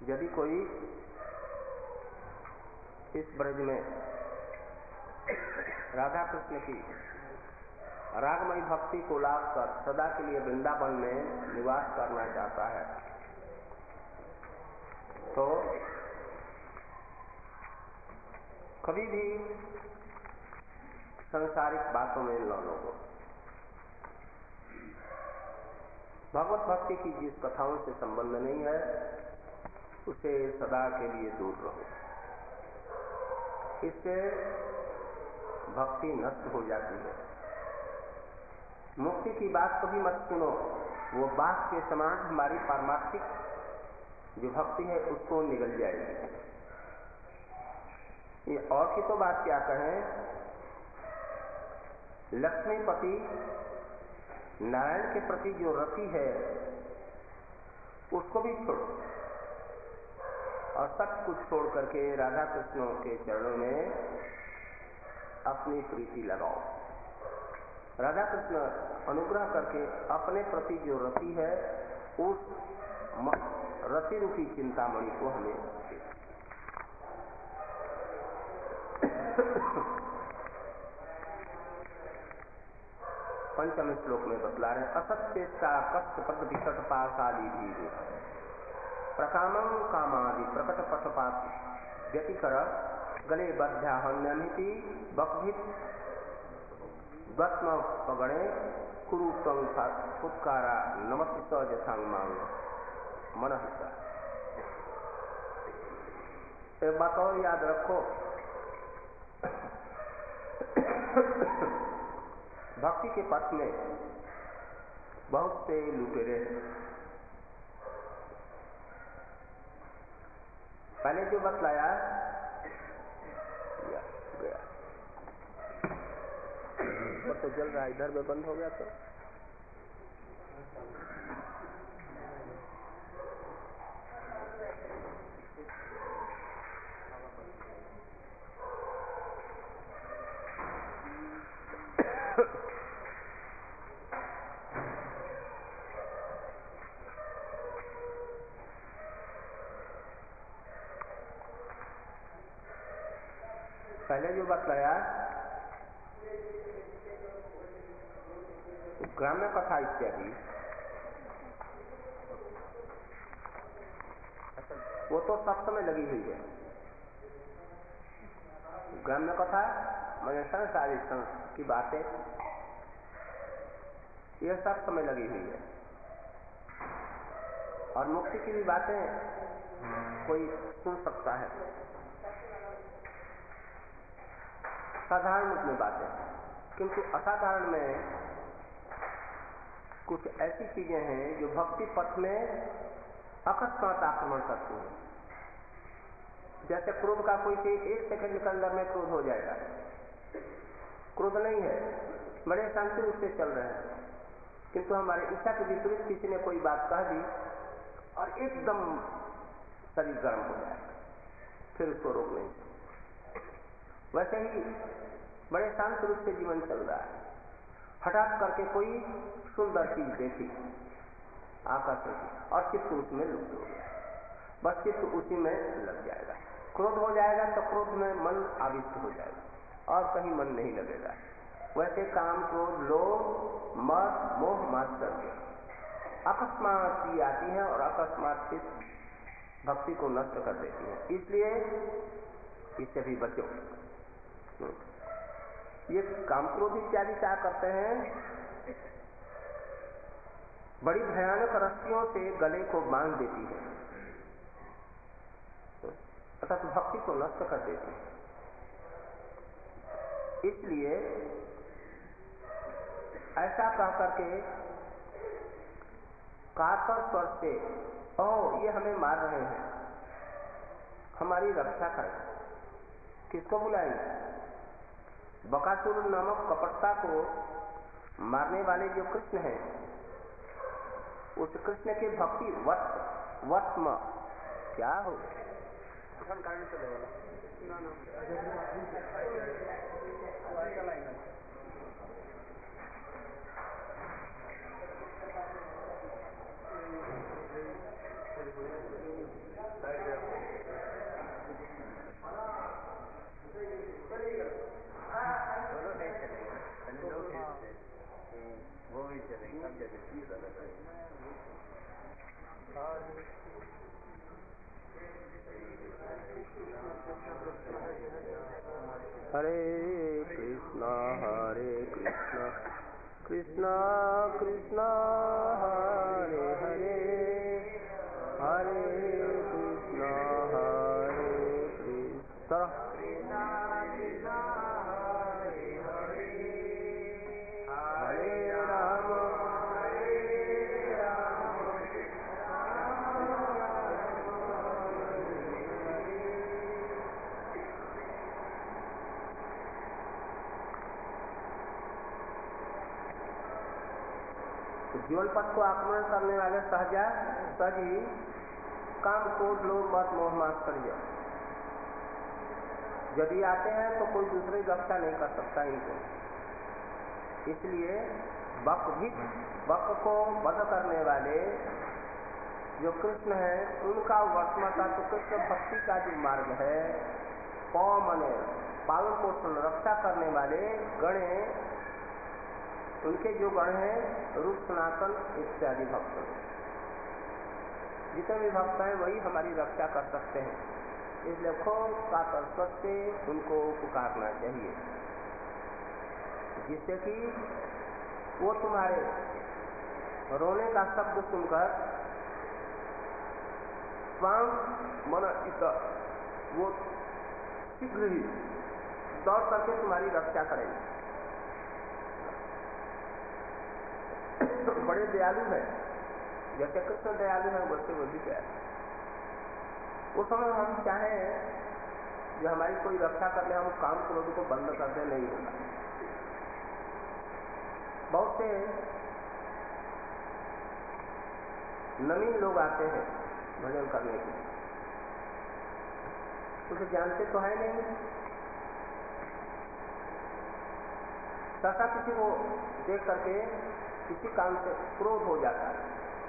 यदि कोई इस ब्रज में राधा कृष्ण की रागमयी भक्ति को लाभ कर सदा के लिए वृंदावन में निवास करना चाहता है, तो कभी भी सांसारिक बातों में न लोगो। भगवत भक्ति की जिस कथाओं से संबंध नहीं है उसे सदा के लिए दूर रहो। इससे भक्ति नष्ट हो जाती है। मुक्ति की बात कभी मत सुनो, वो बात के समान हमारी पारमार्थिक जो भक्ति है उसको निगल जाएगी। ये और की तो बात क्या कहें, लक्ष्मीपति नारायण के प्रति जो रति है उसको भी छोड़ो और सब कुछ छोड़ करके राधा कृष्ण के चरणों में अपनी प्रीति लगाओ। राधा कृष्ण अनुग्रह करके अपने प्रति जो रति है उस रति रूपी चिंतामणि को हमें दे। पंचम श्लोक में बतला रहे, असत्य कष्ट पद विकट पाशाली धीरे प्रकामं कामादि प्रकट पटपात व्यतिकर गले बध्याहन्यमिति बकभित गत्म पगणे कुरुतम फुत्कारा नमस्ति स जथांग मांग मन हिस्सा। एक बात और याद रखो, भक्ति के पथ में बहुत से लुटेरे हैं। पहले जो बतलाया गया तो जल रहा, इधर में बंद हो गया तो पहले जो बतलाया ग्राम्य कथा इत्यादि वो तो सब समय लगी हुई है। ग्राम्य कथा मैंने संसारी की बातें यह सब समय लगी हुई है। और मुक्ति की भी बातें कोई सुन सकता है, साधारण रूप में बातें, किंतु असाधारण में कुछ ऐसी चीजें हैं जो भक्ति पथ में अकस्मात आक्रमण करती हैं। जैसे क्रोध का कोई चीज एक सेकंड के अंदर में क्रोध हो जाएगा, क्रोध नहीं है, बड़े शांति रूप से चल रहे हैं, किंतु हमारे इच्छा के विपरीत किसी ने कोई बात कह दी और एकदम शरीर गर्म हो जाएगा, फिर उसको रोक नहीं सकते। वैसे ही बड़े शांत रूप से जीवन चल रहा है, हठात करके कोई सुंदर चीज देखी आकर्षण की और चित्त उसमें लुप्त हो गया, बस चित्त उसी में लग जाएगा। क्रोध हो जाएगा तो क्रोध में मन आविष्ट हो जाएगा और कहीं मन नहीं लगेगा। वैसे काम क्रोध लोभ मद मोह मात्सर्य अकस्मात ही आती है और अकस्मात चित्त भक्ति को नष्ट कर देती है। इसलिए इससे भी बचो। ये काम क्रोध इत्यादि क्या करते हैं, बड़ी भयानक रस्सियों से गले को बांध देती है, अर्थात भक्ति को नष्ट कर देती है। इसलिए ऐसा कह करके कातर स्वर से ये हमें मार रहे हैं, हमारी रक्षा करें, किसको बुलाएंगे? बकासुर नामक कपटता को मारने वाले जो कृष्ण हैं, उस कृष्ण के भक्ति वत्म क्या हो हरे कृष्णा कृष्णा कृष्णा हरे हरे, हरे कृष्णा हरे राम जीवन पथ को आक्रमण करने वाले सहजी काम, क्रोध, लोभ, मद, मोह, मात्सर्य यदि आते हैं तो कोई दूसरी रक्षा नहीं कर सकता इनको। इसलिए बक को वध करने वाले जो कृष्ण है, उनका वर्तमान तो कृष्ण भक्ति का जो मार्ग है, मने पालन पोषण रक्षा करने वाले गणे, उनके जो गण हैं रूप, सनातन इत्यादि भक्त, जितने भी भक्त हैं वही हमारी रक्षा कर सकते हैं। इसलिए खूब कातर स्वर से उनको पुकारना चाहिए, जिससे कि वो तुम्हारे रोने का शब्द सुनकर स्वाम मन इत वो शीघ्र ही दौड़ करके तुम्हारी रक्षा करेंगे। बड़े दयालु है, जैसे कृष्ण दयालु है वैसे वो भी दयालु। उस समय हम चाहें जो हमारी कोई रक्षा कर ले, हम काम क्रोध को बंद कर दे, नहीं होगा। बहुत से नवीन लोग आते हैं भजन करने के, उसे जानते तो है नहीं, सहसा किसी को देख करके किसी काम से क्रोध हो जाता है,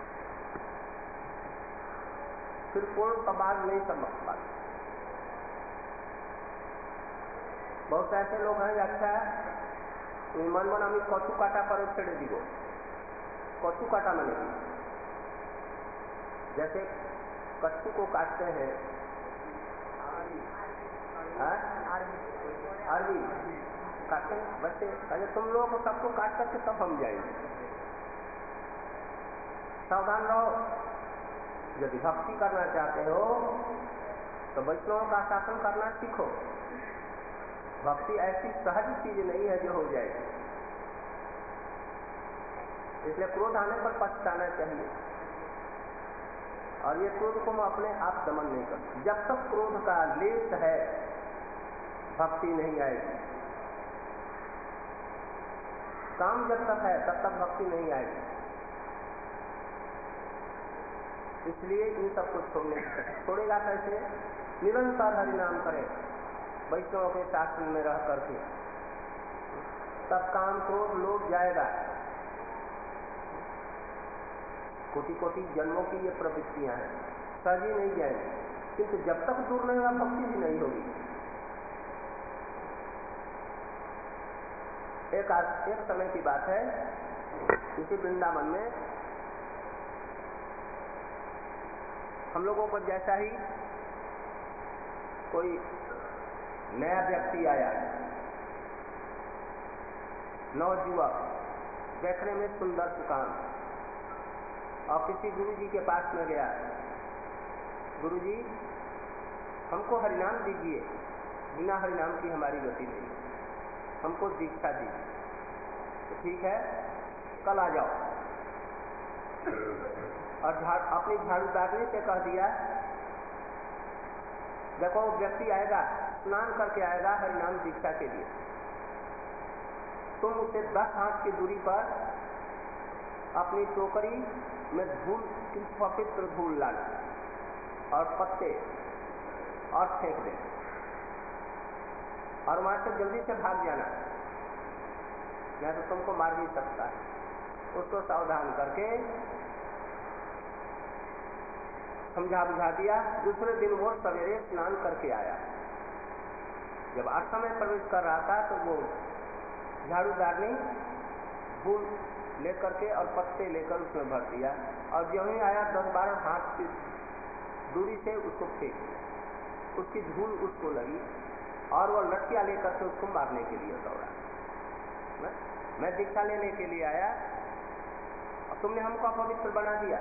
फिर पूर्ण प्रभाव नहीं समझ पाते। बहुत से ऐसे लोग हैं, अच्छा मन मन हमें कचू काटा पर छेड़े दी, कचू काटा मैंने की, जैसे कच्चू को काटते हैं, अरबी काटते हैं बच्चे, अरे तुम लोगों को सबको काट करके तब हम जाएंगे। सावधान रहो, यदि भक्ति करना चाहते हो तो वैष्णवों का शासन करना सीखो। भक्ति ऐसी सहज चीज नहीं है जो हो जाएगी, इसलिए क्रोध आने पर पछताना चाहिए, और ये क्रोध को हम अपने आप दमन नहीं करते। जब तक क्रोध का लेस है भक्ति नहीं आएगी, काम जब तक है तब तक भक्ति नहीं आएगी। इसलिए इन सबको छोड़ेगा कैसे? निरंतर हरिनाम करे, वैष्णव के शासन में रह करके, तब काम क्रोध लोभ जाएगा। कोटि कोटि जन्मों की ये प्रवृत्तियां हैं, सजी नहीं जाएगी, किंतु जब तक दूर नहीं होगा भक्ति भी नहीं होगी। एक समय की बात है, इसी वृंदावन में हम लोगों पर जैसा ही कोई नया व्यक्ति आया, नवयुवक, देखने में सुंदर सुकाम, और किसी गुरुजी के पास में गया, गुरुजी हमको हरिनाम दीजिए, बिना हरिनाम की हमारी गति नहीं, हमको दीक्षा दीजिए। तो ठीक है, कल आ जाओ। और अपनी झाड़ूदारनी से कह दिया, देखो व्यक्ति आएगा, स्नान करके आएगा हरिनाम दीक्षा के लिए, तुम उसे 10 हाथ की दूरी पर अपनी टोकरी में धूल, पवित्र धूल लाना और पत्ते और फेंक दे, और वहां से जल्दी से भाग जाना, नहीं तो तुमको मार भी सकता है। उसको सावधान करके समझा बुझा दिया। दूसरे दिन वो सवेरे स्नान करके आया, जब आश्रम में प्रवेश कर रहा था तो वो झाड़ूदारनी धूल लेकर के और पत्ते लेकर उसमें भर दिया और जो ही आया 10-12 हाथ की दूरी से उसको फेंक दिया। उसकी धूल उसको लगी और वो लठिया लेकर के उसको मारने के लिए दौड़ा। मैं दीक्षा लेने के लिए आया और तुमने हमको अपवित्र बना दिया।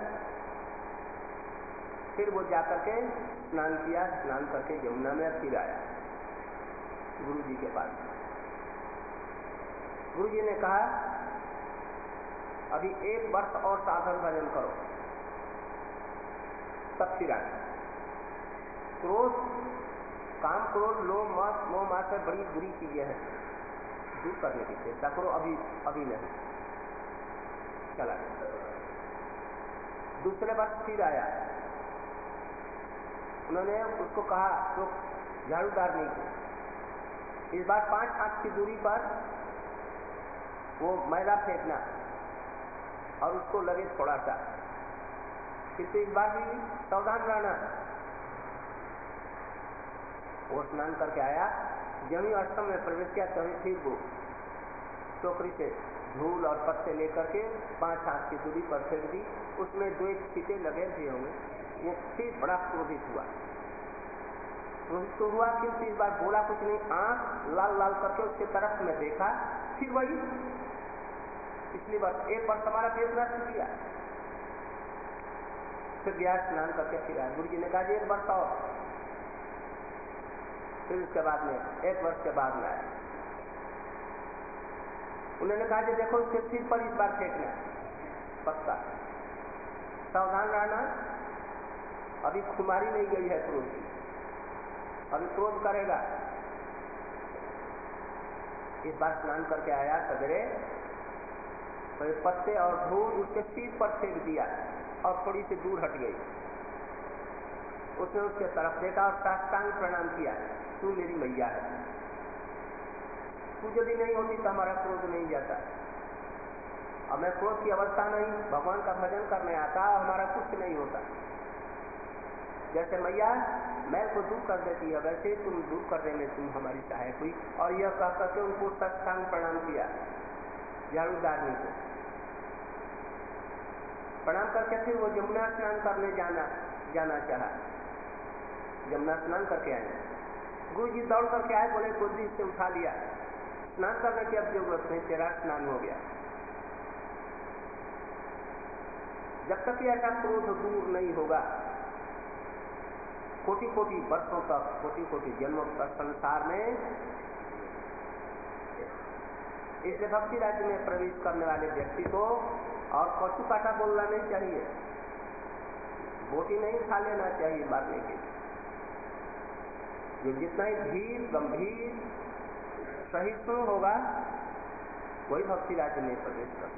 फिर वो जाकर के स्नान किया, स्नान करके यमुना में फिर आया गुरु जी के पास। गुरु जी ने कहा अभी 1 वर्ष और साधन भजन करो तब फिर आए। क्रोध, काम, क्रोध, लोभ, मोह, मात्सर्य बड़ी बुरी चीजें हैं, दूर करने की चेष्टा करो, अभी नहीं। चला गया। दूसरे वर्ष फिर आया। उन्होंने उसको कहा तो झाड़ूदार नहीं को इस बार 5 हाथ की दूरी पर वो मैदा फेंकना और उसको लगे थोड़ा सा, किंतु इस बार भी सावधान रहना। वो स्नान करके आया, जब ही आश्रम में प्रवेश किया तभी फिर वो टोकरी से धूल और पत्ते लेकर के 5 हाथ की दूरी पर फेंक दी। उसमें 2 छींटे लगे थे होंगे। वो फिर बड़ा क्रोधित हुआ। क्रोधित तो हुआ किंतु इस बार बोला कुछ नहीं, आंख लाल लाल करके उसके तरफ में देखा, फिर वही पिछली बार 1 वर्ष हमारा पेट नष्ट किया। फिर गया स्नान करके फिर आया। गुरु जी ने कहा 1 वर्ष और। फिर उसके बाद में 1 वर्ष के बाद में आया। उन्होंने कहा कि देखो उसके सिर पर इस बार फेंकना पत्ता, सावधान रहना, अभी खुमारी नहीं गई है क्रोध की, अभी क्रोध करेगा। इस बार स्नान करके आया सवेरे, तो पत्ते और धूल उसके सिर पर फेंक दिया और थोड़ी सी दूर हट गई। उसने उसके तरफ देखा और साष्टांग प्रणाम किया, तू मेरी मैया है, तू यदि नहीं होती तो हमारा क्रोध नहीं जाता। अब मैं क्रोध की अवस्था नहीं, भगवान का भजन करने आता और हमारा कुछ नहीं होता। जैसे मैया मैल को दूर कर देती है, वैसे तुम दूर करने में तुम हमारी सहायक हुई। और यह कह करके उनको साष्टांग प्रणाम किया, झाड़ूदारनी को प्रणाम करके फिर वो यमुना स्नान करने जाना चाहा। यमुना स्नान करके आए, गुरु जी दौड़ करके आए, बोले गोदी से उठा लिया, स्नान करने की अब जरूरत नहीं, तेरा स्नान हो गया। जब तक ऐसा क्रोध दूर नहीं होगा, कोटि-कोटि वर्षों तक, कोटि-कोटि जन्मों तक संसार में, इसलिए भक्ति राज्य में प्रवेश करने वाले व्यक्ति को और कटु काटा बोलना नहीं चाहिए, बोटी नहीं खा लेना चाहिए मारने के लिए। जो जितना ही धीर, गंभीर, सहिष्णु होगा वही भक्ति राज्य में प्रवेश कर।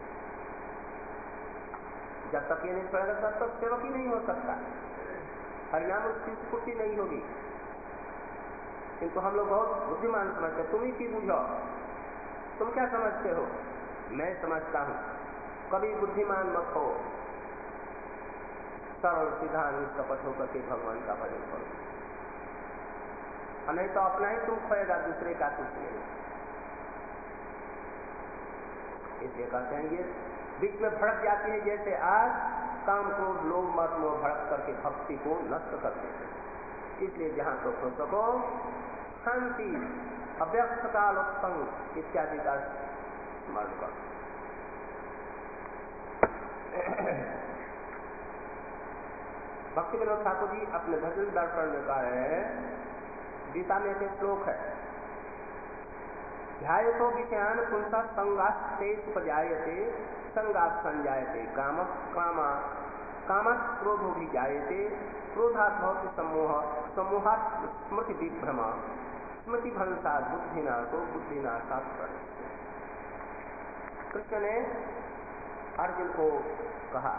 जब तक ये नहीं पड़ेगा तब तक सेवक ही नहीं हो सकता, हरिनाम उसकी स्फूर्ति नहीं होगी। किंतु हम लोग बहुत बुद्धिमान समझते हैं, तुम ही की बुझो, तुम क्या समझते हो, मैं समझता हूं। कभी बुद्धिमान मत हो, सरल सीधा निष्कपट होकर के भगवान का भजन करो, नहीं तो अपना ही तुम खोएगा, दूसरे का कुछ नहीं। इसलिए कहते हैं ये बीच में भड़क जाती है, जैसे आज काम, क्रोध, लोभ, मद, मोह भड़क करके भक्ति को नष्ट कर देते हैं। इसलिए जहां तो हो सको शांति, अव्यक्त काल, उत्संग इत्यादि का स्मरण करो। भक्ति विनोद ठाकुर जी अपने भजन दर्पण में कह रहे हैं, गीता में से श्लोक है, ध्यायतो विषयान पुंसा संगास्ते उपजायते, संगात् संजायते कामः क्रोधो भी जायते, क्रोधात् भवति सम्मोह, सम्मोहात् स्मृति विभ्रम, स्मृति भंसात् बुद्धिनाशो, बुद्धिनाशात् प्रणश्यते। कृष्ण ने अर्जुन को कहा,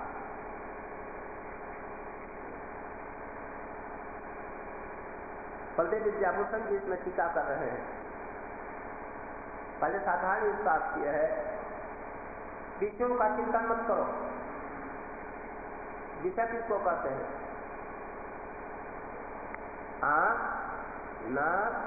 बलदेव विद्याभूषण जी इसमें टीका कर रहे हैं। पहले साधारण इसका अर्थ यह है, विषयों का चिंतन मत करो। विषय किसको कहते हैं? आंख, नाक,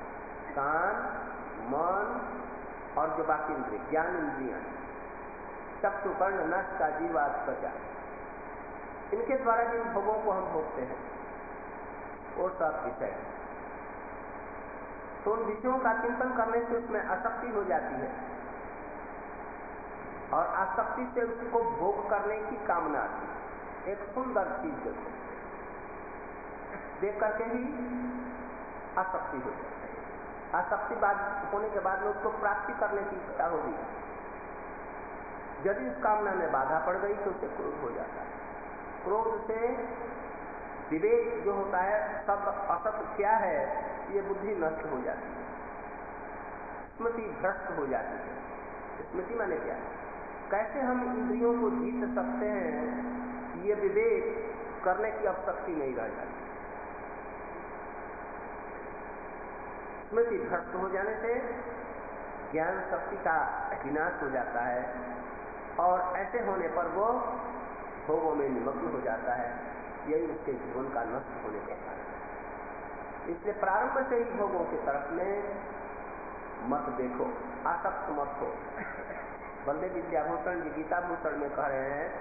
कान, मन और जो बाकी इंद्रिय, ज्ञान इंद्रियां, चक्षु कर्ण नासिका जीवा त्वचा, इनके द्वारा जिन भोगों को हम भोगते हैं वो सब विषय है। तो उन विषयों का चिंतन करने से उसमें आसक्ति हो जाती है और आसक्ति से उसको भोग करने की कामना आती है। एक सुंदर चीज देखो, देख करके ही आसक्ति हो जाती है। आसक्ति बाद होने के बाद में उसको प्राप्ति करने की इच्छा होगी। यदि इस कामना में बाधा पड़ गई तो उसे क्रोध हो जाता है। क्रोध से विवेक जो होता है, सब असत क्या है, ये बुद्धि नष्ट हो जाती है, स्मृति भ्रष्ट हो जाती है। स्मृति माने क्या है? कैसे हम इंद्रियों को जीत सकते हैं, ये विवेक करने की अब शक्ति नहीं रह जाती। स्मृति भ्रष्ट हो जाने से ज्ञान शक्ति का विनाश हो जाता है और ऐसे होने पर वो भोगों में निमग्न हो जाता है। यही उसके जीवन का नष्ट होने का कारण है। इसलिए प्रारंभ से ही भोगों की तरफ में मत देखो, आसक्त मत हो। बलदेव विद्याभूषण जी गीता भूषण में कह रहे हैं,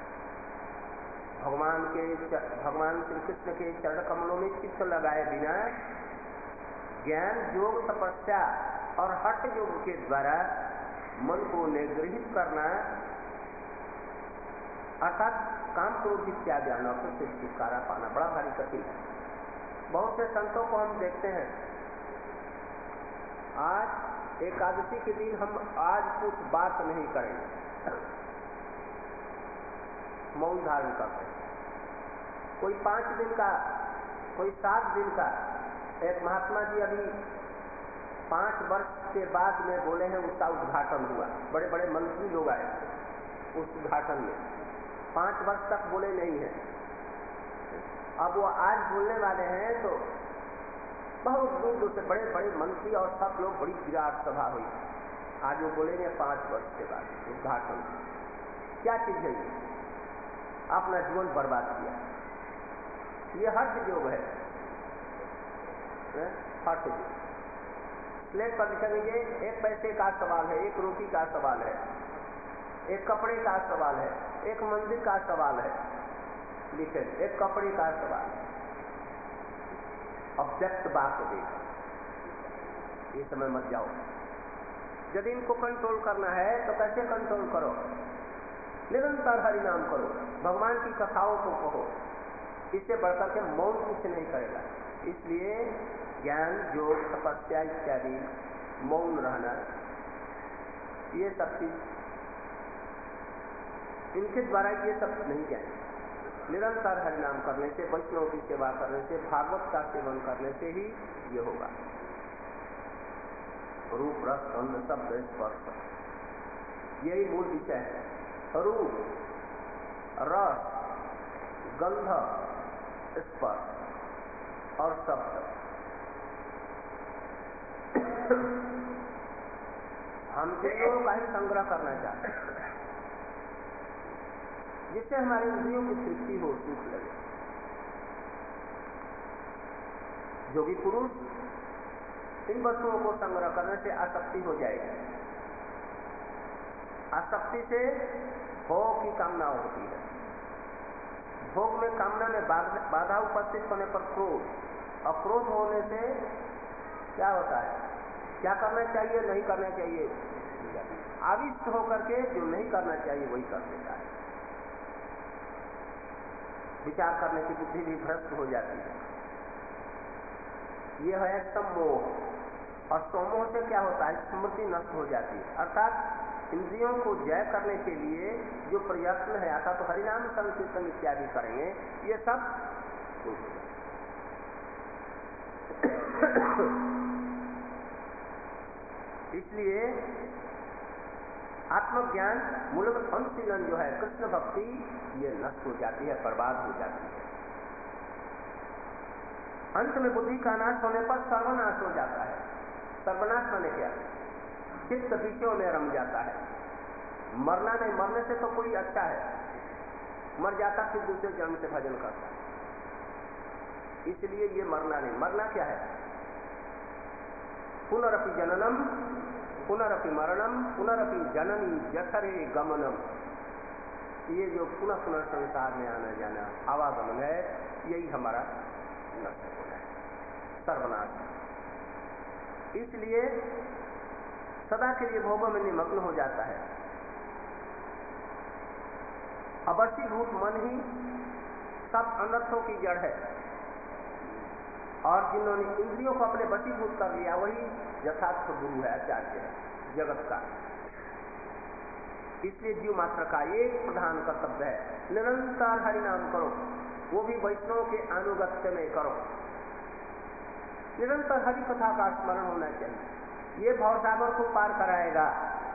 भगवान श्री कृष्ण के चरण कमलों में चित्त लगाए बिना ज्ञान योग तपस्या और हठ योग के द्वारा मन को निग्रहित करना, अर्थात काम क्रोध इत्यादि अनर्थों से छुटकारा पाना बड़ा भारी कठिन है। बहुत से संतों को हम देखते हैं, आज एकादशी के दिन हम आज कुछ बात नहीं करेंगे, मौन धारण करते हैं। कोई 5 दिन का, कोई 7 दिन का। एक महात्मा जी अभी 5 वर्ष के बाद में बोले हैं, उसका उद्घाटन हुआ, बड़े बड़े मंत्री लोग आए उस उद्घाटन में। 5 वर्ष तक बोले नहीं है, अब वो आज बोलने वाले हैं तो बहुत दूर दूर से बड़े बड़े मंत्री और सब लोग, बड़ी विराट सभा हुई। आज वो बोलेंगे 5 वर्ष के बाद उद्घाटन। क्या चीज है ये? अपना जीवन बर्बाद किया। ये हठ योग है, हठ योग। प्लेट पर लिखेंगे 1 पैसे का सवाल है, 1 रोटी का सवाल है, 1 कपड़े का सवाल है, 1 मंदिर का सवाल है, लिखे 1 कपड़े का सवाल। ऑब्जेक्ट बात देखा, ये समय मत जाओ। यदि इनको कंट्रोल करना है तो कैसे कंट्रोल करो? निरंतर हरि नाम करो, भगवान की कथाओं को कहो, इससे बढ़कर के मौन कुछ नहीं करेगा। इसलिए ज्ञान योग तपस्या इत्यादि, मौन रहना, ये सब चीज, इनके द्वारा ये सब नहीं जाएंगे। निरंतर हरिनाम करने से, वैष्णव की सेवा करने से, भागवत का सेवन करने से ही ये होगा। रूप रस गंध शब्द स्पर्श, यही मूल विषय है। रूप रस गंध स्पर्श और शब्द। हम इंद्रियों का ही संग्रह करना चाहते हैं, जिससे हमारे इंद्रियों की तृप्ति हो, सुख लगे। योगी पुरुष इन वस्तुओं को संग्रह करने से आसक्ति हो जाएगी। आसक्ति से भोग की कामना होती है। भोग में कामना में बाधा उपस्थित होने पर क्रोध, और क्रोध होने से क्या होता है? क्या करना चाहिए, नहीं करना चाहिए, आविष्ट होकर के जो नहीं करना चाहिए वही कर देता है। विचार करने की बुद्धि भी भ्रष्ट हो जाती है। यह है सम्मोह, और सम्मोह से क्या होता है? स्मृति नष्ट हो जाती है। अर्थात इंद्रियों को जय करने के लिए जो प्रयत्न है, अर्थात तो हरिनाम संकीर्तन इत्यादि करेंगे, ये सब इसलिए आत्मज्ञान मूलभूत अनुशीलन जो है कृष्ण भक्ति, ये नष्ट हो जाती है, बर्बाद हो जाती है। अंत में बुद्धि का नाश होने पर सर्वनाश हो जाता है। सर्वनाश माने क्या? चित्त विषयों में रम जाता है। मरना नहीं, मरने से तो कोई अच्छा है, मर जाता फिर दूसरे जन्म से भजन करता है। इसलिए ये मरना नहीं। मरना क्या है? पुनरपि जननम पुनरपि मरणम पुनरपि जननी जठरे गमनम। ये जो पुनः पुनः संसार में आना जाना आवागमन है, यही हमारा नष्ट होना है, सर्वनाश। इसलिए सदा के लिए भोगों में निमग्न हो जाता है। अवशीभूत मन ही सब अनर्थों की जड़ है, और जिन्होंने इंद्रियों को अपने वशीभूत कर लिया वही यथार्थ गुरु है, आचार्य है जगत का। इसलिए जीव मात्र का एक प्रधान कर्तव्य है, निरंतर हरि नाम करो, वो भी वैष्णव के अनुगत्य में करो। निरंतर हरि कथा का स्मरण होना चाहिए, ये भवसागर को पार कराएगा।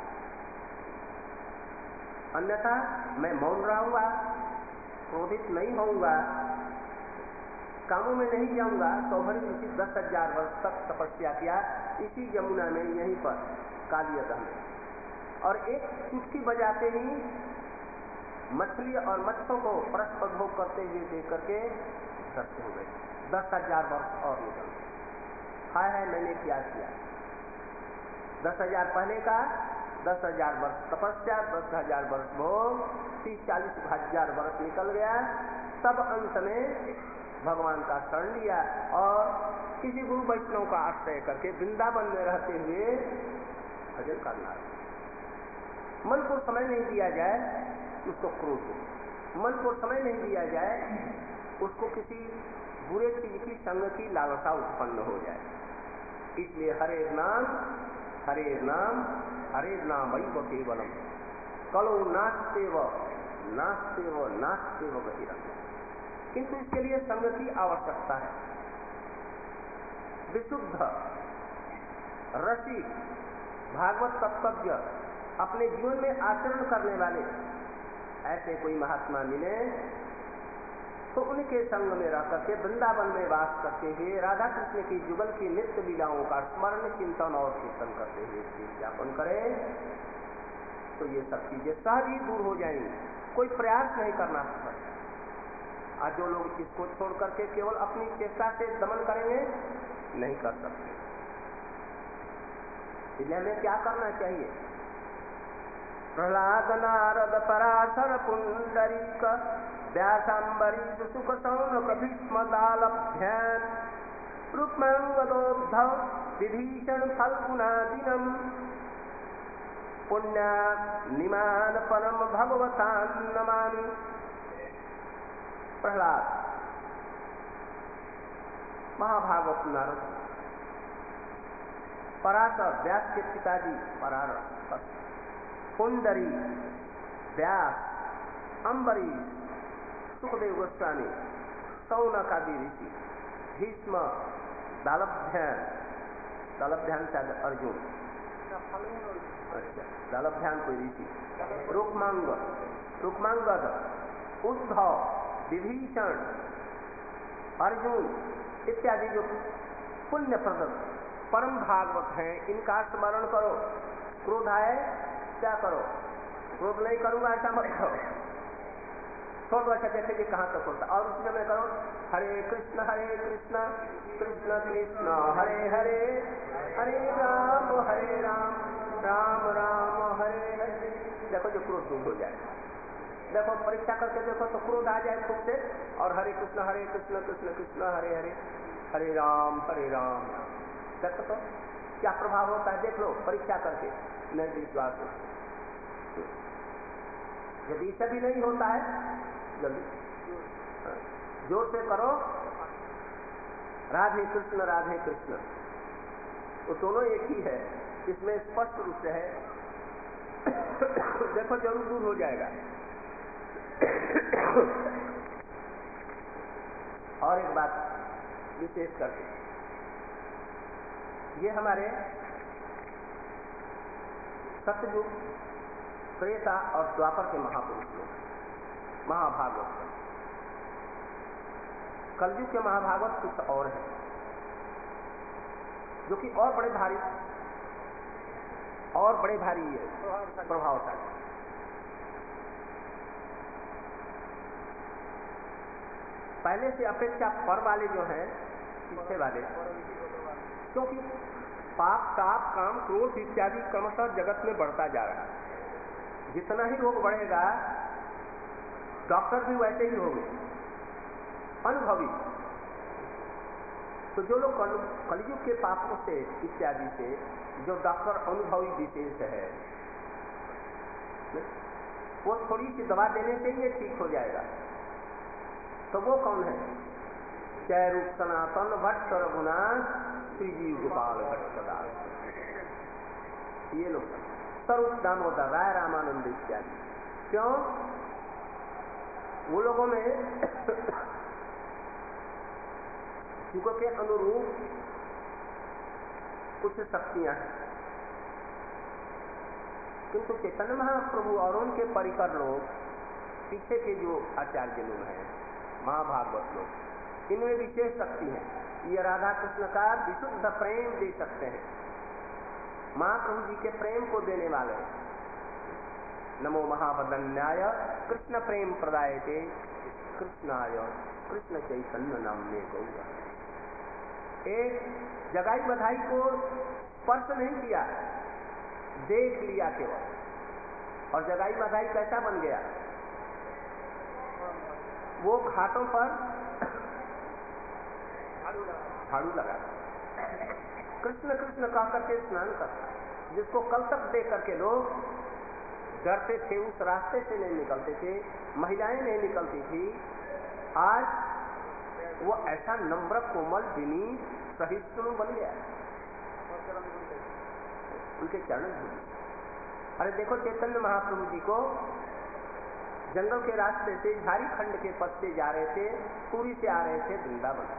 अन्यथा मैं मौन रहूंगा, क्रोधित नहीं होऊंगा, कामों में नहीं जाऊंगा। सौभरी ऋषि 10,000 वर्ष तक तपस्या किया इसी यमुना में, यहीं पर कालियदह में, और एक चुटकी बजाते ही मछली और मत्स्यों को परस्पर भोग करते हुए देख करके सत्य हो गए। 10,000 वर्ष और निकल गए। हाय हाय मैंने क्या किया। 10,000 पहले का, 10,000 वर्ष तपस्या, 10,000 वर्ष भोग, 30-40 हजार वर्ष निकल गया। सब अंत में भगवान का शरण लिया और किसी गुरु वैष्णव का आश्रय करके वृंदावन में रहते हुए भजन करना। मन को समय नहीं दिया जाए उसको क्रोध हो, मन को समय नहीं दिया जाए उसको किसी बुरे चीज की संग की लालसा उत्पन्न हो जाए। इसलिए हरे नाम हरे नाम हरे नाम वही वो केवलम कलो नास्ते व गतिरम। किंतु इसके लिए संग की आवश्यकता है। विशुद्ध रसिक भागवत तत्वज्ञ अपने जीवन में आचरण करने वाले ऐसे कोई महात्मा मिले तो उनके संग में रह करके वृंदावन में वास करते हुए राधा कृष्ण की जुगल की नित्य लीलाओं का स्मरण चिंतन और कीर्तन करते हुए ज्ञापन करें तो ये सब चीजें सहज ही दूर हो जाएंगी। कोई प्रयास नहीं करना पड़ता। आज जो लोग इसको छोड़ करके केवल अपनी चेष्टा से दमन करेंगे, नहीं कर सकते। इसलिए हमें क्या करना चाहिए? प्रहलाद नारद पराशर पुंडरीक व्यासांबरीश सुख सौनक भीष्म दालभ्यान रुक्मांगदोद्धव विभीषण फल्गुनादिनम पुण्या निमान परम भगवतान नमामि। प्रहलाद, महाभागवत नारद, पराशर व्यास के पिताजी पराशर, पुंडरी व्यास, अम्बरीश, सुखदेव गोस्वामी, सौनक आदि ऋषि, भीष्म, दालभ्यान, दालभ्यान शायद अर्जुन, दालभ्यान कोई ऋषि, रुक्मांगद, उद्धव, विभीषण, अर्जुन इत्यादि जो पुण्य प्रद परम भागवत हैं, इनका स्मरण करो। क्रोध आए क्या करो? क्रोध नहीं करूंगा ऐसा मत करो, छोड़ दो। अच्छा देखिए कहाँ तक होता। और उसी समय करो हरे कृष्ण कृष्ण कृष्ण हरे हरे, हरे राम राम राम हरे हरे। देखो जो क्रोध दूर हो जाए। देखो परीक्षा करके देखो तो क्रोध आ जाए खुद से, और हरे कृष्ण कृष्ण कृष्ण हरे हरे, हरे राम देखो तो क्या प्रभाव होता है। देख लो परीक्षा करके, निर्विश्वास हो। यदि इसे भी नहीं होता है जल्दी जोर से करो राधे कृष्ण, वो दोनों एक ही है। इसमें स्पष्ट रूप से है। देखो जरूर दूर हो जाएगा। और एक बात विशेष करके, ये हमारे सतयुग, त्रेता और द्वापर के महापुरुष लोग, महाभागवत। कलयुग के महाभागवत कुछ और है, जो कि और बड़े भारी है, प्रभावशाली। पहले से अपेक्षा पर वाले जो हैं, पीछे वाले, क्योंकि पाप, ताप, काम, क्रोध इत्यादि क्रमशः जगत में बढ़ता जा रहा है। जितना ही रोग बढ़ेगा, डॉक्टर भी वैसे ही होंगे, अनुभवी। तो जो लोग कलयुग के पापों से इत्यादि से, जो डॉक्टर अनुभवी विशेष है, वो थोड़ी सी दवा देने से ही ये ठीक हो जाएगा। तो वो कौन है? जय रूप सनातन भट्ट रघुनाथ श्री जीव गोपाल भट्ट सदा, ये लोग स्वरूप दामोदर राय रामानंद इत्यादि। क्यों? वो लोगों में युग के अनुरूप कुछ शक्तियां हैं, किंतु चैतन्य महाप्रभु और उनके परिकर लोग, पीछे के जो आचार्य लोग हैं, महाभागवत लोग, इनमें विशेष शक्ति है। ये राधा कृष्ण का विशुद्ध प्रेम दे सकते हैं, महाप्रभु जी के प्रेम को देने वाले हैं। नमो महावदन्याय कृष्ण प्रेम प्रदायते कृष्णाय कृष्ण चैतन्य नामने गौरा। एक जगाई बधाई को स्पर्श नहीं किया, देख लिया केवल, और जगाई बधाई कैसा बन गया? वो घाटों पर झाड़ू लगा, कृष्ण कृष्ण कह करके स्नान करता, जिसको कल तक देख करके लोग डरते थे, उस रास्ते से नहीं निकलते थे, महिलाएं नहीं निकलती थी। आज वो ऐसा नम्र, कोमल, विनीत, सहिष्णु बन गया, उनके चरण धूल। अरे देखो, चैतन्य महाप्रभु जी को जंगल के रास्ते से, झारीखंड के पथ से जा रहे थे, पुरी से आ रहे थे वृंदावन।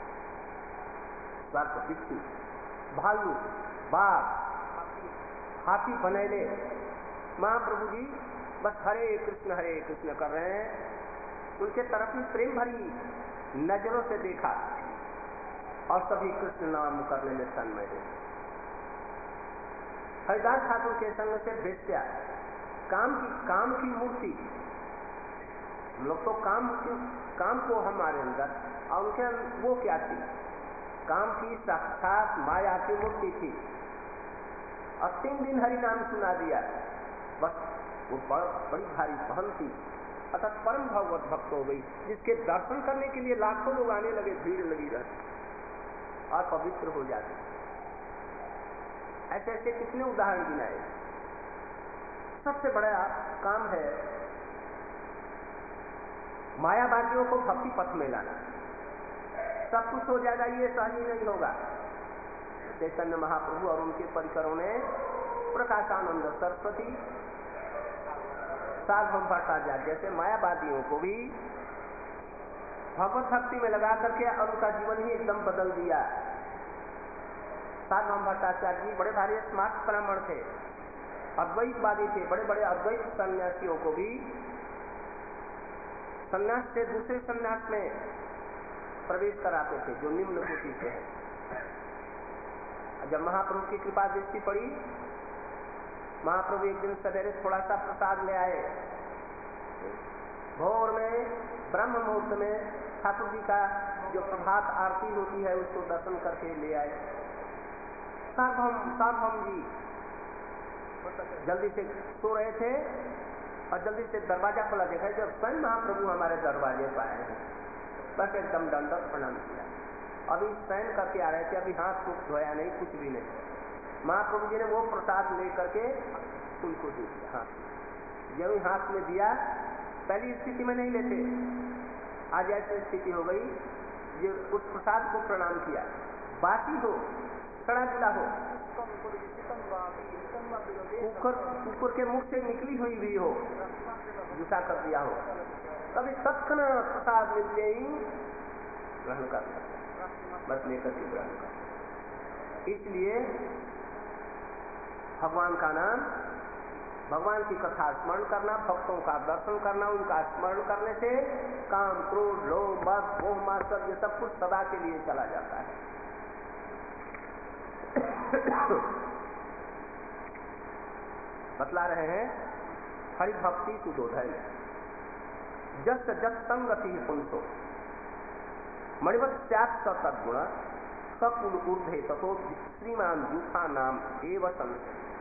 बिच्छू, भालू, बाघ, हाथी बनेले, महाप्रभु जी बस हरे कृष्ण कर रहे हैं। उनके तरफ ही प्रेम भरी नजरों से देखा और सभी कृष्ण नाम करने में तन्मय थे। हरिदास ठाकुर के संग से बेस्या, काम की मूर्ति। हम लोग तो काम को हमारे अंदर, और उनके वो क्या थी? काम की साक्षात माया की मूर्ति थी। और 3 दिन हरि नाम सुना दिया, बस वो बड़ी भारी बहन थी, अर्थात परम भगवत भक्त हो गई, जिसके दर्शन करने के लिए लाखों लोग आने लगे, भीड़ लगी रहती और पवित्र हो जाते। ऐसे ऐसे कितने उदाहरण गिनाए। सबसे बड़ा काम है मायावादियों को भक्ति पथ में लाना। सब कुछ हो जाएगा, ये सहज ही नहीं होगा। चैतन्य महाप्रभु और उनके परिकरों ने, प्रकाशानंद सरस्वती, सार्वभौम भट्टाचार्य जैसे मायावादियों को भी भगवत भक्ति में लगा करके और उनका जीवन ही एकदम बदल दिया। सार्वभौम भट्टाचार्य जी बड़े भारी स्मार्ट ब्राह्मण थे, अद्वैतवादी थे। बड़े बड़े अद्वैत सन्यासियों को भी सन्यास से दूसरे सन्यास में प्रवेश कराते थे, जो निम्न कोटि के हैं। जब महाप्रभु की कृपा दृष्टि पड़ी, महाप्रभु एक दिन सवेरे थोड़ा सा प्रसाद ले आए। भोर में ब्रह्म मुहूर्त में ठाकुर जी का जो प्रभात आरती होती है, उसको दर्शन करके ले आए। सार्वभौम जी जल्दी से सो रहे थे और जल्दी से दरवाजा खोला, देखा जब स्वयं महाप्रभु हमारे दरवाजे पर आए हैं। बस एकदम दंडवत प्रणाम किया। अभी शयन करके आ रहे थे, अभी हाथ कुछ धोया नहीं, कुछ भी नहीं। महाप्रभु जी ने वो प्रसाद लेकर के उनको दे दिया। हाँ, जब हाथ में दिया, पहली स्थिति में नहीं लेते, आज ऐसी स्थिति हो गई, ये उस प्रसाद को प्रणाम किया, बासी हो, सड़ा गला हो, कुकर के मुख से निकली हुई भी हो, जूठा कर दिया हो, कभी तत्क्षण प्रसाद मिलते ही ग्रहण कर लिया, बस लेकर के ग्रहण कर। इसलिए भगवान का नाम, भगवान की कथा स्मरण करना, भक्तों का दर्शन करना, उनका स्मरण करने से काम, क्रोध, लोभ, मद, मोह, मात्सर्य ये सब कुछ सदा के लिए चला जाता है। बतला रहे हैं हरि भक्ति सुदोधय जस जस संगति पुंसो मणिवत स्यात् सद्गुण सकुल ऊर्ध्वे तथो श्रीमान जूठा नाम एवं सन।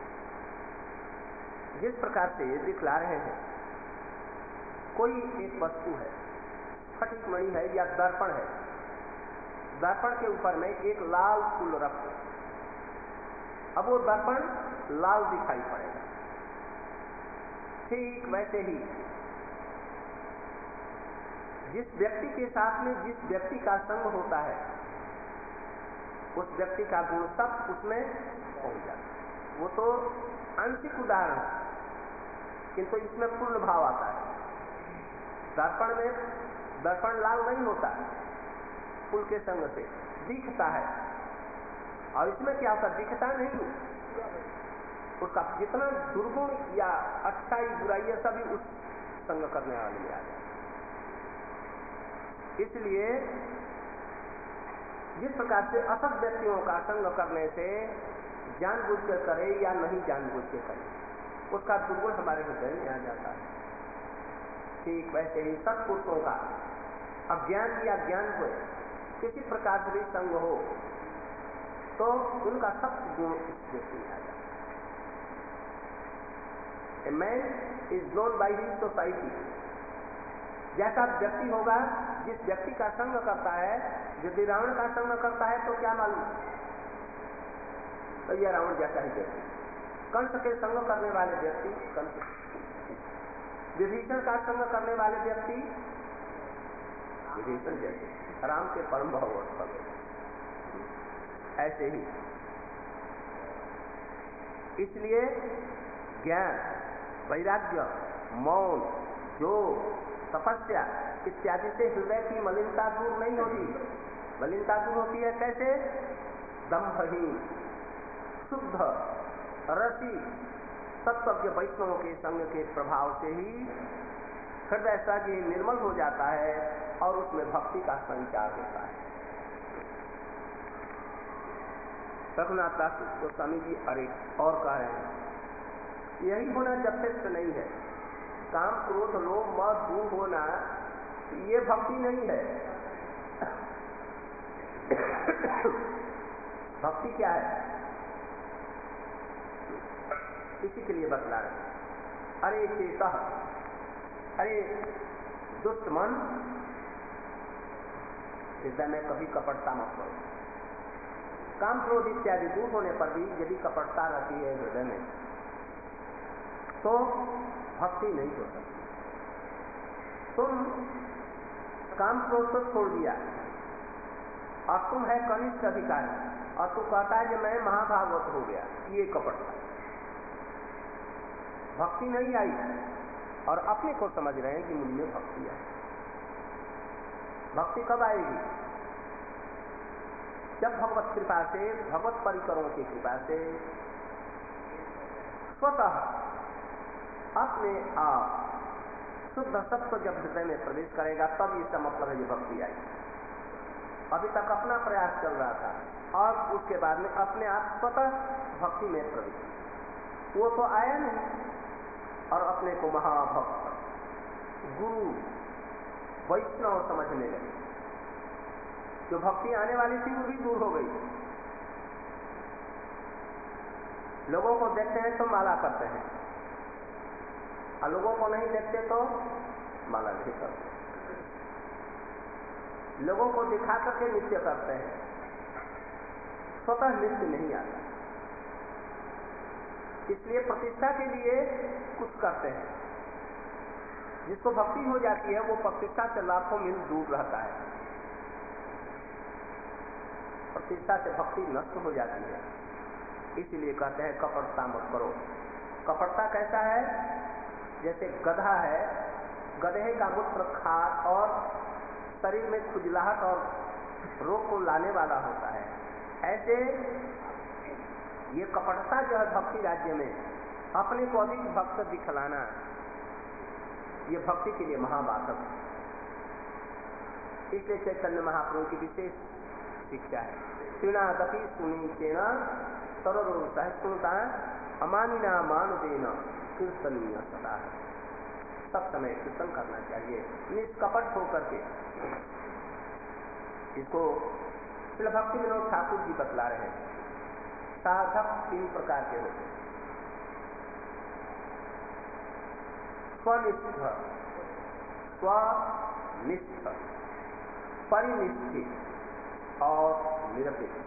जिस प्रकार से दिखला रहे हैं, कोई एक वस्तु है, स्फटिक मणि है या दर्पण है, दर्पण के ऊपर में एक लाल फूल रख दो, अब वो दर्पण लाल दिखाई पड़ेगा। ठीक वैसे ही जिस व्यक्ति के साथ में जिस व्यक्ति का संग होता है, उस व्यक्ति का गुण सब उसमें पहुंच जाता है। वो तो आंशिक उदाहरण है, किंतु इसमें पूर्ण भाव आता है। दर्पण में दर्पण लाल नहीं होता, फूल के संग से दिखता है, और इसमें क्या होता, दिखता नहीं, उसका जितना दुर्गुण या अच्छाई बुराई है सभी उस संग करने वाले में आ जाए। इसलिए जिस प्रकार से असत व्यक्तियों का संग करने से जानबूझ कर करे या नहीं जानबूझ के करे, उसका दुर्गुण हमारे हृदय में आ जाता है। ठीक वैसे ही सत्पुरुषों का अज्ञान या ज्ञान को किसी प्रकार से भी संग हो तो उनका सत्य गुण इस व्यक्ति में आ जाता है। A man is known by his society। जैसा व्यक्ति होगा, जिस व्यक्ति का संग करता है, यदि रावण का संग करता है तो क्या मालूम, तो यह रावण जैसा ही व्यक्ति। कंस के संग करने वाले व्यक्ति कंस, विभीषण का संग करने वाले व्यक्ति विभीषण जैसे, राम के परम भगवत। ऐसे ही इसलिए ज्ञान, वैराग्य, मौन, योग, तपस्या इत्यादि से हृदय की मलिनता दूर नहीं होती। मलिनता दूर होती है कैसे, दंभहीन, शुद्ध, रसी, सत्सज्ञ वैष्णवों के संग के प्रभाव से ही हृदय सहज ही निर्मल हो जाता है और उसमें भक्ति का संचार होता है। रघुनाथ दास गोस्वामी जी अरे और कह रहे हैं, यही होना यथेष्ट नहीं है। काम, क्रोध, लोभ, मद दूर होना ये भक्ति नहीं है। भक्ति क्या है, इसी के लिए बतला रहे हैं। अरे चेतः, अरे दुष्ट मन, हृदय में कभी कपटता मत करो। काम, क्रोध इत्यादि दूर होने पर भी यदि कपटता रहती है हृदय में तो भक्ति नहीं हो सकती। तुम काम, क्रोध को छोड़ दिया और तुम है कनिष्ठ अधिकारी और तू कहता है कि मैं महाभागवत हो गया, ये कपटता, भक्ति नहीं आई और अपने को समझ रहे हैं कि मुझ में भक्ति है। भक्ति कब आएगी, जब भगवत कृपा से, भगवत परिकरों की कृपा से स्वतः अपने आप शुद्ध सत्व जब हृदय में प्रवेश करेगा तब इसका मतलब है ये भक्ति आई। अभी तक अपना प्रयास चल रहा था और उसके बाद में अपने आप स्वतः भक्ति में प्रवेश, वो तो आया नहीं और अपने को महाभक्त, गुरु, वैष्णव समझने लगे। जो भक्ति आने वाली थी वो भी दूर हो गई। लोगों को देखते हैं तो माला करते हैं और लोगों को नहीं देखते तो माला नहीं करते। लोगों को दिखा करके नृत्य करते हैं, स्वतः नृत्य नहीं आता। इसलिए प्रतिष्ठा के लिए कुछ करते हैं। जिसको भक्ति हो जाती है वो प्रतिष्ठा से लाखों मील दूर रहता है। प्रतिष्ठा से भक्ति नष्ट हो जाती है। इसलिए कहते हैं कपटता मत करो। कपटता कैसा है, जैसे गधा है, गधे का मूत्र खार और शरीर में खुजलाहट और रोग को लाने वाला होता है। ऐसे ये कपटता जो है भक्ति राज्य में अपने को अधिक भक्त दिखलाना, ये भक्ति के लिए महाबाधक है। इसलिए चैतन्य महाप्रभु की विशेष शिक्षा है, श्रीनादपि सुनीचेन सरोरो सहस्रुता अमानिना मानुदेन कीर्तनीय सदा है। सब समय कीर्तन करना चाहिए निष्कपट होकर के। इसको इसलिए भक्ति विनोद ठाकुर जी बतला रहे हैं साधक 3 प्रकार के होते हैं। स्वनिष्ठ, स्वनिष्ठ, परिनिष्ठित और निरपेक्ष।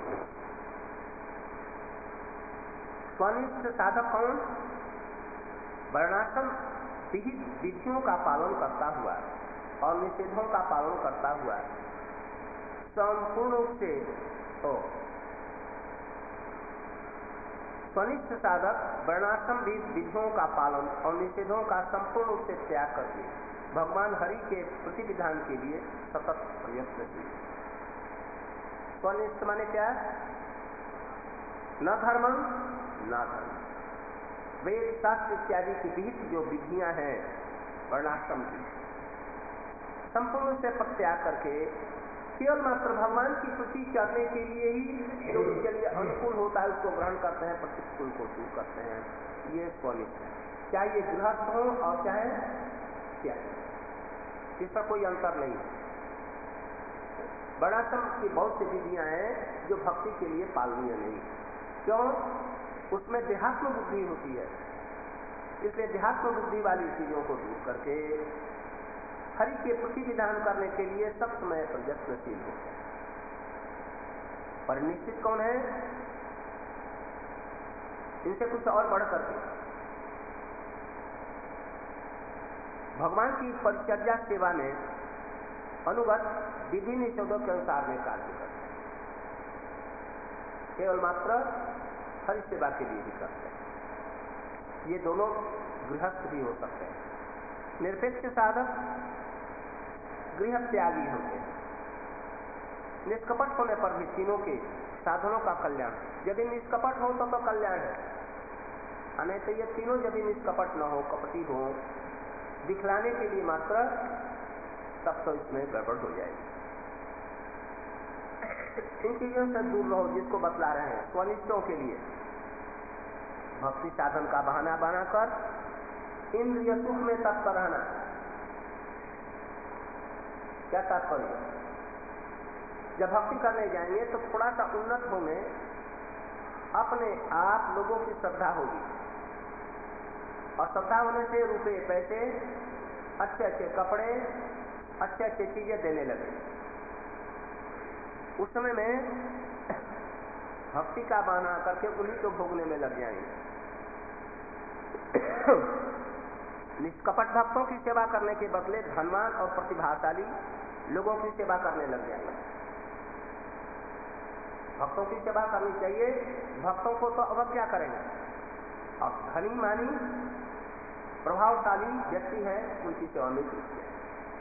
स्वनिष्ठ साधक कौन? वर्णाश्रम विहित विधियों का पालन करता हुआ और निषेधों का पालन करता हुआ संपूर्ण रूप से स्वनिष्ठ साधक वर्णाश्रम विधियों का पालन और निषेधों का संपूर्ण रूप से त्याग करके भगवान हरि के प्रतिविधान के लिए सतत प्रयत्नशील। स्वनिष्ठ माने क्या? न धर्मं न धर्म, वेद शास्त्र इत्यादि की विहित जो विधियां हैं वर्णाश्रम की, संपूर्ण से प्रत्याग करके केवल मात्र भगवान की स्तुति करने के लिए ही जो उसके लिए अनुकूल होता है उसको ग्रहण करते हैं, प्रतिकूल को दूर करते हैं। ये स्वनिष्ठ है। चाहे ये गृहस्थ हो और चाहे क्या, इस पर कोई अंतर नहीं है। वर्णाश्रम की बहुत सी विधियां हैं जो भक्ति के लिए पालनीय नहीं। क्यों? उसमें देहात्म बुद्धि होती है, इसलिए देहात्म बुद्धि वाली चीजों को दूर करके हरि के प्रतिविधान करने के लिए सब समय प्रयत्नशील हो। परिनिष्ठित कौन है? इनसे कुछ और बढ़ करके भगवान की परिचर्या सेवा में अनुगत विधि निषेधों के अनुसार में कार्य करते हैं, केवल मात्र हरि सेवा के लिए भी करते हैं। ये दोनों गृहस्थ भी हो सकते हैं। निरपेक्ष साधक गृह त्यागी होते हैं। निष्कपट होने पर भी तीनों के साधनों का कल्याण, यदि निष्कपट हो तो कल्याण है, नहीं तो ये तीनों यदि निष्कपट न हो, कपटी हो, दिखलाने के लिए मात्र, तब तो इसमें गड़बड़ हो जाएगी। इन चीजों से दूर रहो जिसको बतला रहे हैं। स्वनिष्ठों के लिए भक्ति साधन का बहाना बनाकर इंद्रिय सुख में तत्पर रहना। क्या तात्पर्य? जब भक्ति करने जाएंगे तो थोड़ा सा उन्नत होंगे, अपने आप लोगों की श्रद्धा होगी और श्रद्धा होने से रुपए पैसे, अच्छे अच्छे कपड़े, अच्छे अच्छे चीजें देने लगे। उस समय में भक्ति का बहाना करके उन्हीं को भोगने में लग जाएंगे। निष्कपट भक्तों की सेवा करने के बदले धनवान और प्रतिभाशाली लोगों की सेवा करने लग जाएंगे। भक्तों की सेवा करनी चाहिए, भक्तों को तो अवज्ञा करेंगे, और धनी मानी प्रभावशाली व्यक्ति है उनकी सेवा में जुटते हैं।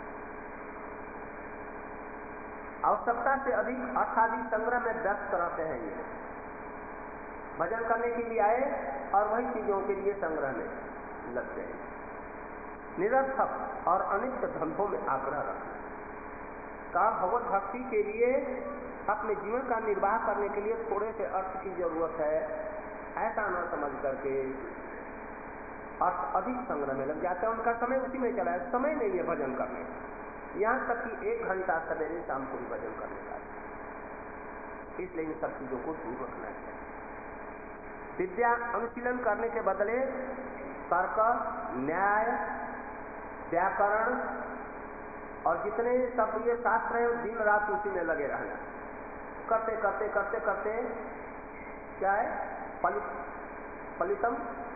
आवश्यकता से अधिक अर्थादि संग्रह में व्यस्त रहते हैं। ये भजन करने के लिए आए और वही चीजों के लिए संग्रह में लगते हैं। निरर्थक और अनित्य धंधों में आग्रह रखना का भगवत भक्ति के लिए अपने जीवन का निर्वाह करने के लिए थोड़े से अर्थ की जरूरत है, ऐसा न समझ करके अर्थ अधिक संग्रह में लग जाते हैं। उनका समय उसी में चला है, समय नहीं है भजन करने, यहां तक कि 1 घंटा सवेरे शाम को भी भजन करने का। इसलिए इन सब चीजों को दूर रखना चाहिए। विद्या अनुशीलन करने के बदले तर्क, न्याय, व्याकरण और जितने सब ये शास्त्र हैं दिन रात उसी में लगे रहना। करते करते करते करते क्या है, फलितम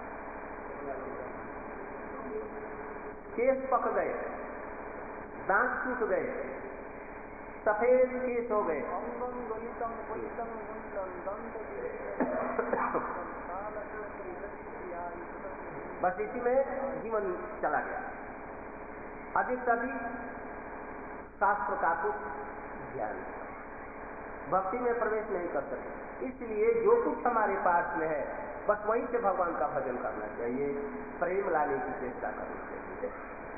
केस पक गए, दांत टूट गए, सफेद केस हो गए, बस इसी में जीवन चला गया। अधिक से अधिक शास्त्र का कुछ ज्ञान, भक्ति में प्रवेश नहीं कर सके। इसलिए जो कुछ हमारे पास में है बस वहीं से भगवान का भजन करना चाहिए, प्रेम लाने की चेष्टा करनी चाहिए।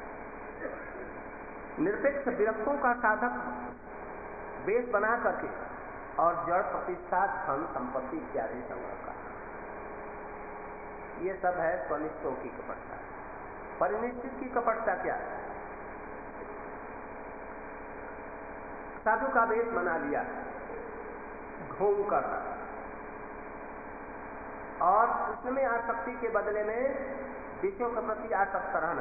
निरपेक्ष विरक्तों का साधक वेश बना करके और जड़ प्रतिष्ठा, धन संपत्ति इत्यादि संग्रह का, ये सब है स्वनिष्ठों की कपटता। परिनिष्ठित की कपटता क्या है? साधु का वेश बना लिया, ढोंग करना और उसमें आसक्ति के बदले में विषयों के प्रति आसक्त रहना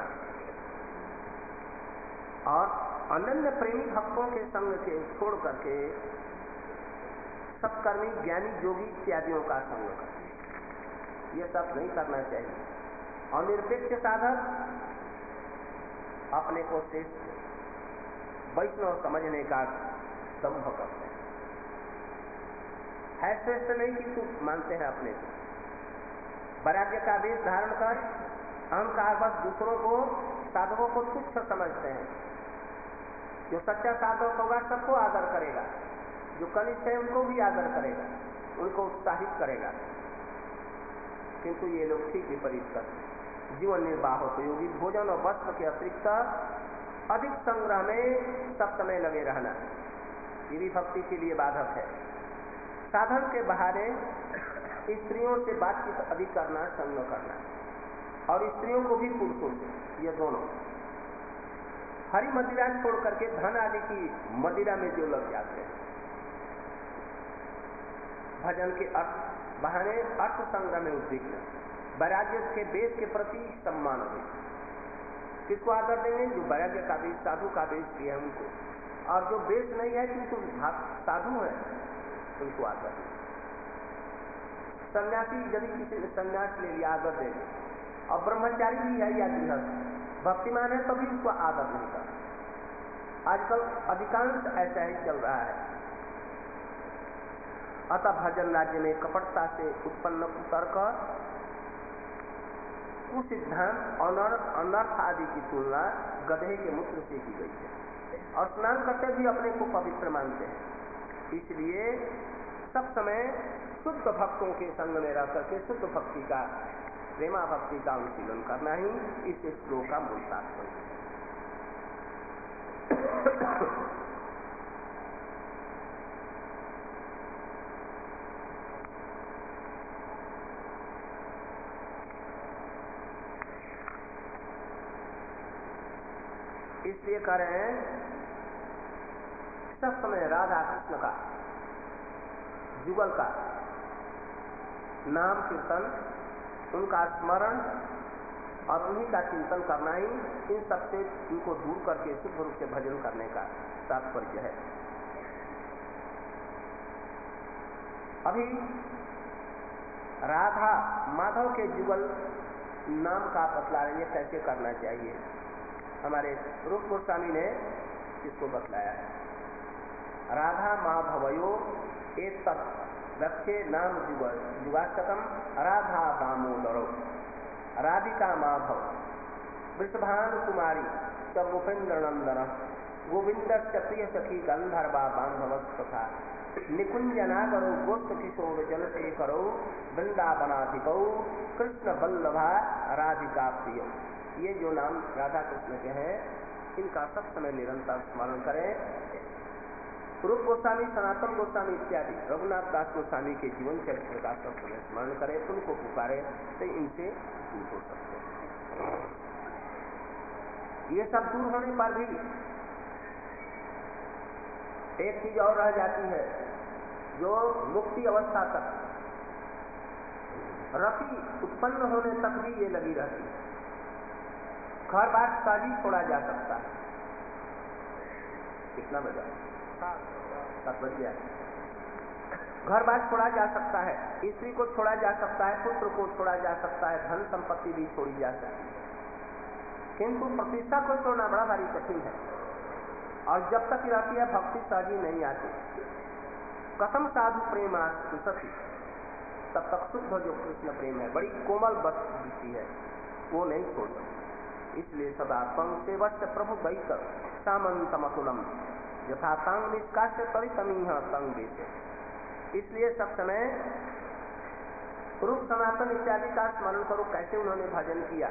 और अनन्य प्रेमी भक्तों के संग के छोड़ करके सत्कर्मी ज्ञानी योगी इत्यादियों का संग करना, ये सब नहीं करना चाहिए। और निरपेक्ष साधक अपने को श्रेष्ठ वैष्णव समझने का दंभ करते है श्रेष्ठ नहीं किंतु मानते हैं अपने को। वैराग्य का वेश धारण कर अहंकार बस दूसरों को साधकों को तुच्छ समझते हैं। जो सच्चा साधक होगा सबको आदर करेगा, जो कनिष्ठ है उनको भी आदर करेगा, उनको उत्साहित करेगा। किंतु ये लोग ठीक विपरीत करते हैं। जीवन निर्वाह उपयोगी भोजन और वस्त्र के अतिरिक्त अधिक संग्रह में सब समय लगे रहना, ये भी भक्ति के लिए बाधक है। साधन के बहाने स्त्रियों से बातचीत अधिक करना, संग करना, और स्त्रियों को भी पुरुषों से, ये दोनों। हरी मदिरा छोड़ करके धन आदि की मदिरा में जो लग जाते हैं, भजन के अर्थ बहाने अर्थ संग्रह में उद्विग्न, वैराग्य के वेश के प्रति सम्मान हो। किसको आदर देंगे? जो वैराग्य का वेश, साधु का वेश भी है उनको, और जो वेश नहीं है किंतु साधु है उनको आदर देंगे। सन्यासी यदि किसी ने सन्यास ले लिया आदर देंगे, और ब्रह्मचारी भी है या गृहस्थ भक्तिमान है तभी उसको आदर नहीं करता। आजकल अधिकांश ऐसा ही चल रहा है। अतः भजन राज्य में कपटता से उत्पन्न कुतर्क, कुसिद्धांत और अनर्थ आदि की तुलना गधे के मूत्र से की गई है, और स्नान करते भी अपने को पवित्र मानते हैं। इसलिए सब समय शुद्ध भक्तों के संग में रह करके शुद्ध भक्ति का, प्रेमा भक्ति का अनुशीलन करना ही इस श्लोक का मूल तात्पर्य है। इसलिए कह रहे हैं सब समय राधा कृष्ण का, जुगल का नाम कीर्तन, उनका स्मरण और उन्हीं का चिंतन करना ही इन सबसे उनको दूर करके शुद्ध रूप से भजन करने का तात्पर्य है। अभी राधा माधव के जुगल नाम का बतला रही है कैसे करना चाहिए। हमारे रूप गोस्वामी ने इसको बतलाया है। राधा माधवयो एक तत् रक्षे नाम जुगाष्टकम राधा दामोदरो, राधिका माधव वृषभानु कुमारी च गोपेन्द्र नंदन, गोविंद प्रिय सखी गंधर्वा बांधवस्तथा, निकुंजनागरो गोस्त किशोर जलशेखरो वृंदावनाधिपौ कृष्ण बल्लभा राधिका प्रिय। ये जो नाम राधा कृष्ण के हैं इनका सब समय निरंतर स्मरण करें। रूप गोस्वामी, सनातन गोस्वामी इत्यादि रघुनाथ दास गोस्वामी के जीवन चरित्र का सब समय स्मरण करें, उनको पुकारे तो इनसे दूर हो सकते हैं। ये सब दूर होने पर भी एक चीज और रह जाती है, जो मुक्ति अवस्था तक, रति उत्पन्न होने तक भी ये लगी रहती है। घर बार शादी छोड़ा जा सकता है। कितना बजा? 7 बज गया। घर बार छोड़ा जा सकता है, स्त्री को छोड़ा जा सकता है, पुत्र को छोड़ा जा सकता है, धन संपत्ति भी छोड़ी जा सकती है, किंतु प्रतिष्ठा को छोड़ना बड़ा भारी कठिन है। और जब तक रहती है भक्ति सहजी नहीं आती। कथम साधु प्रेमास्तु सती, तब तक शुद्ध जो कृष्ण प्रेम है, बड़ी कोमल बुद्धि है, वो नहीं छोड़ सकती। इसलिए सदा तंग सेवस्य प्रभु दैत सामंतमतुलम यथा तंग निष्काश्य तरितमीह तंग देते। इसलिए सब समय रूप सनातन इत्यादि का स्मरण करो, कैसे उन्होंने भजन किया,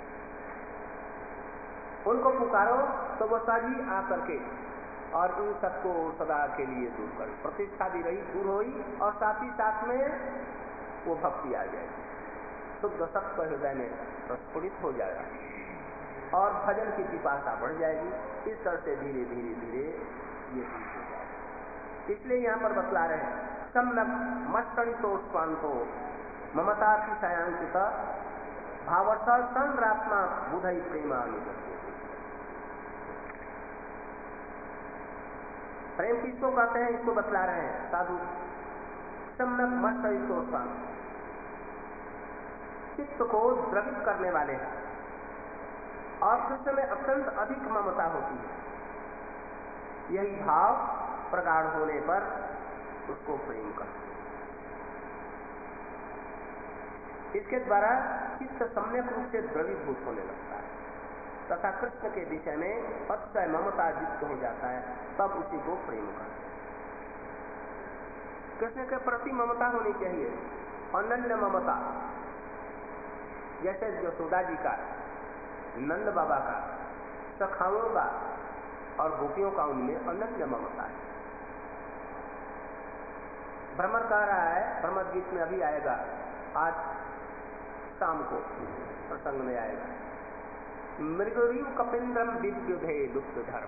उनको पुकारो तो वो साजी आकर के और इन सबको सदा के लिए दूर कर, प्रतिष्ठा भी रही, दूर हुई, और साथ ही साथ में वो भक्ति आ जाएगी, शुद्ध सत्व हृदय में प्रस्फुटित हो जाएगा और भजन की पिपासा बढ़ जाएगी। इस तरह से धीरे धीरे धीरे ये चीज हो जाएगी। इसलिए यहाँ पर बतला रहे हैं सम्यक मत्सरितोष्पान्तो ममतातिशयांकित भावर्थ संग्रात्मा बुधई प्रेमानुगत्य। प्रेम किसको कहते हैं, इसको बतला रहे हैं साधु। सम्यक मत्सरितोष्पान, चित्त को द्रवित करने वाले हैं और कृष्ण में अत्यंत अधिक ममता होती है। यही भाव प्रगाढ़ होने पर उसको प्रेम करते हैं। इसके द्वारा चित्त सम्यक रूप से द्रवीभूत होने लगता है तथा कृष्ण के विषय में अतिशय ममता युक्त हो जाता है, तब उसी को प्रेम करते हैं। कृष्ण के प्रति ममता होनी चाहिए, अनन्य ममता, जैसे यशोदा जी का, नंद बाबा का, सखाओं का और गोपियों का उनमें अनन्य ममता है। भ्रमर कह रहा है, भ्रमर गीत में अभी आएगा, आज शाम को प्रसंग में आएगा, मृगरीव कपिंद्रम विद्युधे लुप्त धर्म।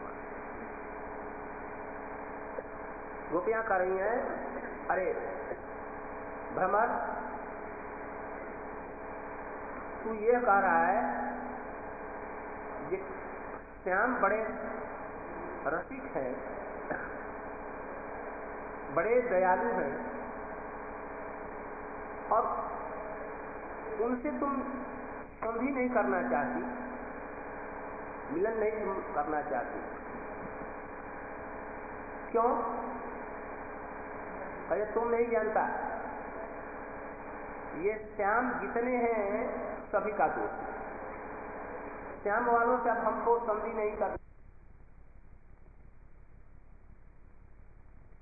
गोपियां कह रही हैं, अरे भ्रमर, तू ये कह रहा है ये श्याम बड़े रसिक हैं, बड़े दयालु हैं और उनसे तुम संधि नहीं करना चाहती, मिलन नहीं तुम करना चाहती, क्यों? अरे तुम नहीं जानता, ये श्याम जितने हैं सभी का दोष। श्याम वालों से अब हमको संधि नहीं करना।